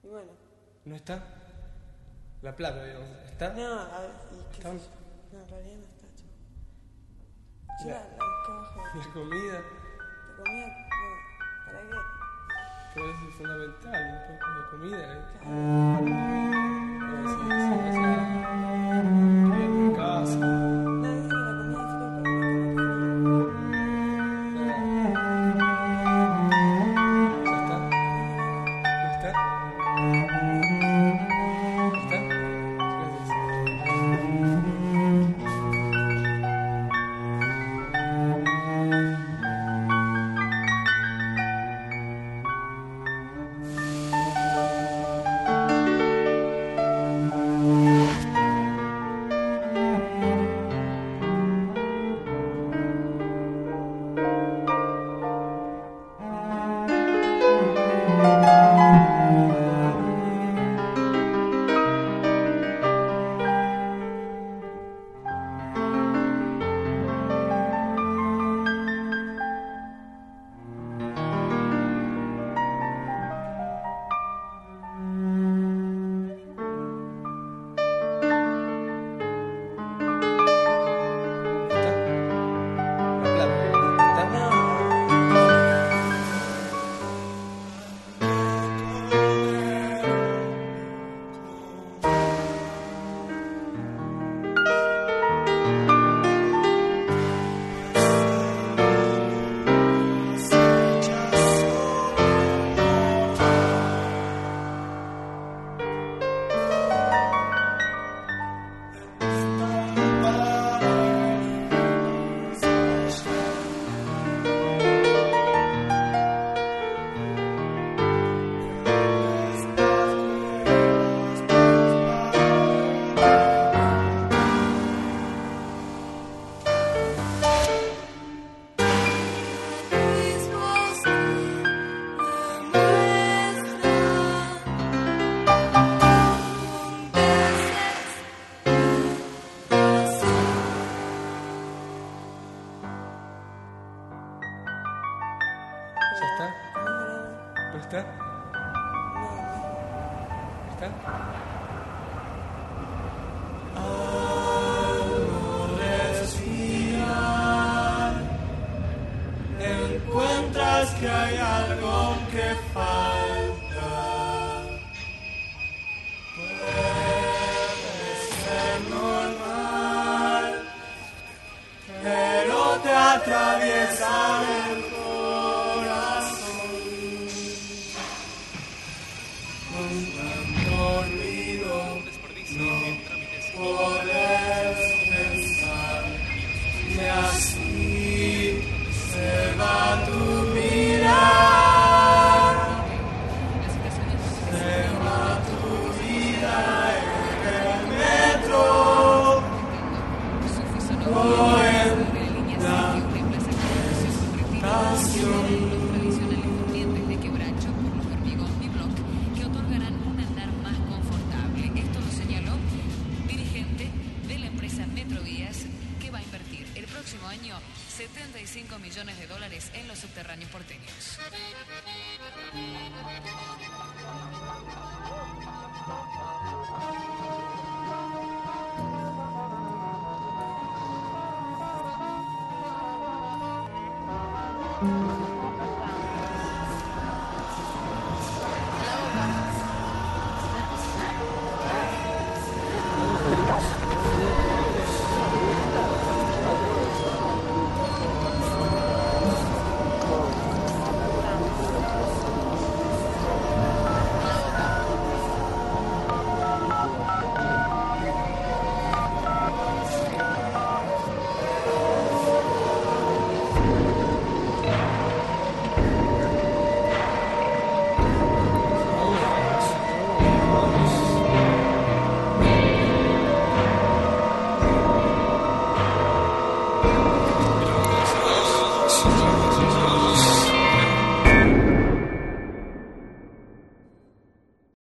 Y bueno. ¿No está? La plata, digamos. ¿Está? No, a ver, ¿y qué ¿Está? sé yo? No, en realidad no está, chico. Yo La- la busqué abajo. La comida. La comida, no. ¿Para qué? Pero es fundamental, un poco de comida. Claro. No, sí, sí, o sea, bien en casa. No, dice que la comida es fría para no tener frío. ¿Ya está? ¿No está? ¿Está? Gracias. ¿Está? La plata, digamos. ¿Está? No, a ver. ¿Ya está? ¿Tenés grano? ¿No está? No, no. ¿Está? Encuentras que hay algo que falta. Puede ser normal, pero te atraviesa el corazón. Con tanto ruido no puedes pensar y así se va tu vida. Se va tu vida en el metro o en la estación. De quebracho por los de hormigón Bibloc que otorgarán un andar más confortable. Esto lo señaló dirigente de la empresa Metrovías, que va a invertir el próximo año $75 millones en los subterráneos porteños.